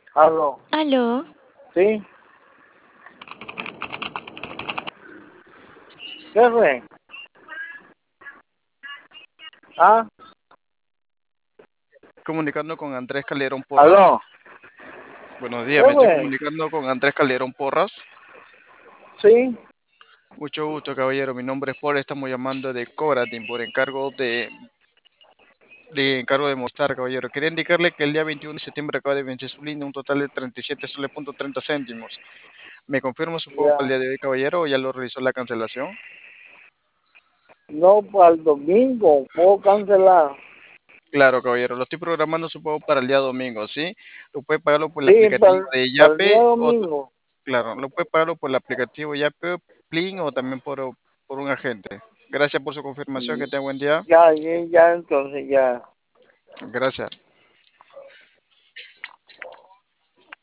Aló, Aló, ¿sí? ¿Qué fue? ¿Ah? Comunicando con Andrés Calderón Porras. ¿Aló? Buenos ¿Qué días, me estoy fue? comunicando con Andrés Calderón Porras. ¿Sí? Mucho gusto, caballero. Mi nombre es Paul. Estamos llamando de Cobratin por encargo de Mostar, caballero. Quería indicarle que el día 21 de septiembre acaba de vencer su línea un total de 37 soles punto 30 céntimos. ¿Me confirma su pago para el Ya. día de hoy, caballero, o ya lo realizó la cancelación? No, para el domingo. ¿Puedo cancelar? Claro, caballero. Lo estoy programando su pago para el día domingo, ¿sí? Lo puede pagarlo por el Sí, aplicativo de para el día Yape o domingo. claro, lo puede pagarlo por el aplicativo Yape, Plin o también por un agente. Gracias por su confirmación, Mm, que tenga buen día. Ya, ya, entonces ya. Gracias.